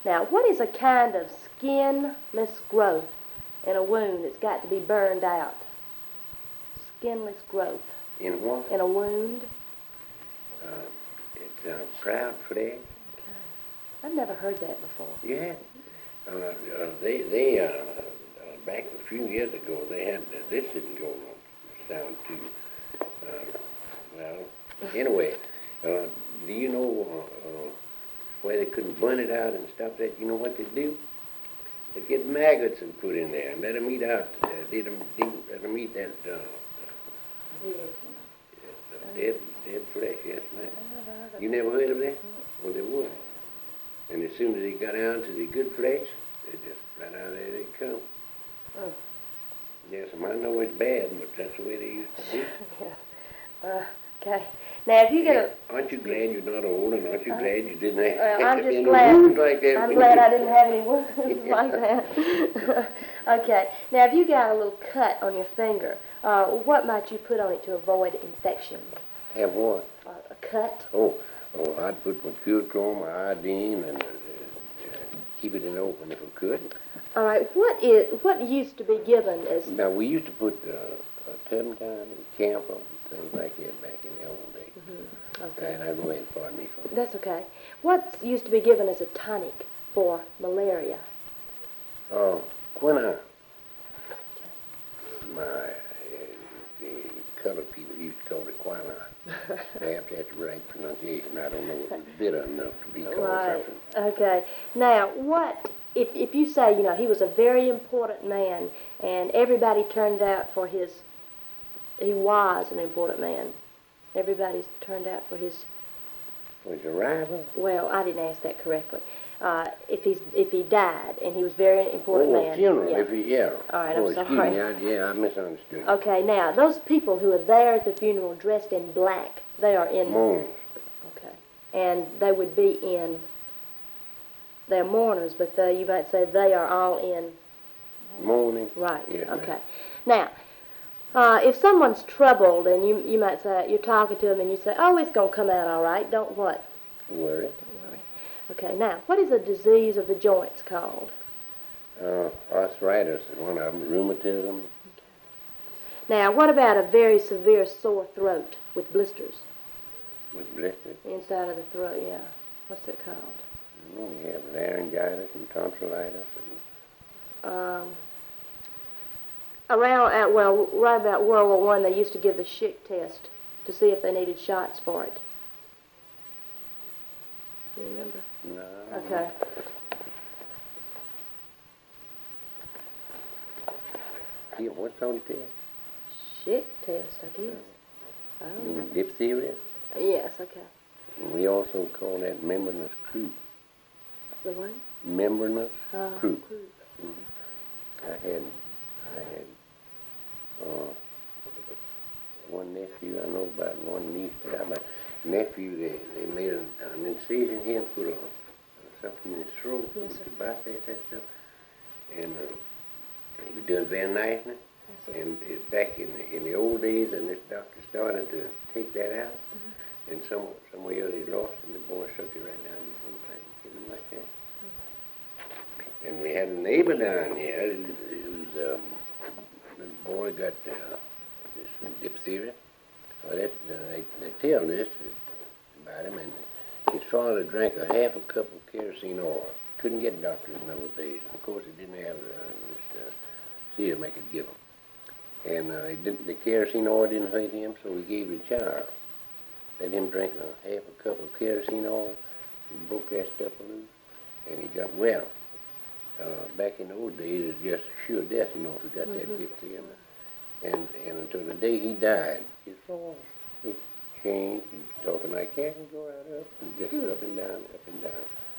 Now, what is a kind of skinless growth in a wound that's got to be burned out? Skinless growth. In what? In a wound. It's a proud flesh. Okay. I've never heard that before. Yeah. Back a few years ago, they had, this didn't go sound too, well, anyway, do you know why they couldn't burn it out and stuff that? You know what they do? They get maggots and put in there and let them eat out, let them eat that dead flesh, yes, ma'am. You never heard of that? Well, they would. And as soon as they got down to the good flesh, they just, right out of there they come. Oh. Yes, I know it's bad, but that's the way they used to do. Yeah. Okay. Now, if you get a... Aren't you glad you're not old, and aren't you glad you didn't have I'm just any glad, wounds like that? I'm glad I didn't have any wounds like that. Okay. Now, if you got a little cut on your finger, what might you put on it to avoid infection? Have what? A cut? Oh, I'd put my curachrome, my iodine, and keep it in open if I could. All right. What used to be given as... Now, we used to put turpentine and camphor and things like that back in the old days. Mm-hmm. Okay. And I go ahead and pardon me for that. That's okay. What used to be given as a tonic for malaria? Oh, quinine. The colored people used to call it quinine. Perhaps that's the right pronunciation. I don't know if it's bitter enough to be called something. Okay. Now, what... If you say, you know, he was a very important man and everybody turned out for his, he was an important man. Everybody's turned out for his... For his arrival? Well, I didn't ask that correctly. If he died and he was a very important man. Oh, a funeral, yeah. if he, yeah. All right, I'm sorry. Excuse me, I misunderstood. Okay, now, those people who are there at the funeral dressed in black, they are in... Mourners. Okay. And they would be in... They're mourners, but you might say they are all in... Mourning? Right, yes, okay. Now, if someone's troubled and you might say, you're talking to them and you say, oh, it's going to come out all right, don't what? Worry. Don't worry. Okay, now, what is a disease of the joints called? Arthritis is one of them, rheumatism. Okay. Now, what about a very severe sore throat with blisters? With blisters? Inside of the throat, yeah. What's it called? You have laryngitis and tonsillitis and... right about World War I, they used to give the Schick test to see if they needed shots for it. You remember? No. Okay. Yeah, what's on the test? Schick test, I guess. I don't know. Diphtheria? Yes, okay. And we also call that membranous croup. The what? Membranous croup. Mm-hmm. I had one nephew, I know about one niece, but my nephew, they made an incision here and put something in his throat to bypass that stuff. And he was doing very nicely. And back in the old days, and this doctor started to take that out, and somewhere else he lost, and the boy took it right down the thing, him like that. And we had a neighbor down here. It was the boy got this diphtheria. Well, they tell this about him, and his father drank a half a cup of kerosene oil. Couldn't get doctors in those days. Of course, he didn't have this serum they could give him. And the kerosene oil didn't hurt him, so we gave him a child. Let him drink a half a cup of kerosene oil and broke that stuff loose, and he got well. Back in those days, it was just sure death, you know, if he got that diphtheria. And until the day he died, his voice changed. He was talking like that and go right up and just up and down, up and down.